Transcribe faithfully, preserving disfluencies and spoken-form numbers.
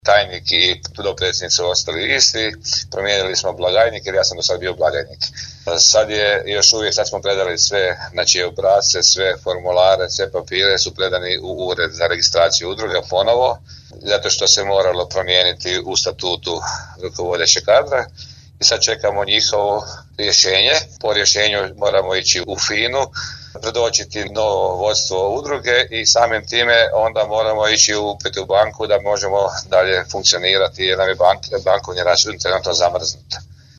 tajnik i dopredsjednik su ostali isti, promijenili smo blagajnik jer ja sam do sad bio blagajnik. Sad je još uvijek, sad smo predali sve, znači obrasce, sve formulare, sve papire su predani u ured za registraciju udruga ponovo, zato što se moralo promijeniti u statutu rukovodećeg kadra i sad čekamo njihovo rješenje. Po rješenju moramo ići u FINA-u, predočiti novo vodstvo udruge i samim time onda moramo ići upit u banku da možemo dalje funkcionirati jer nam je bank, bankovni račun trenutno zamrznut.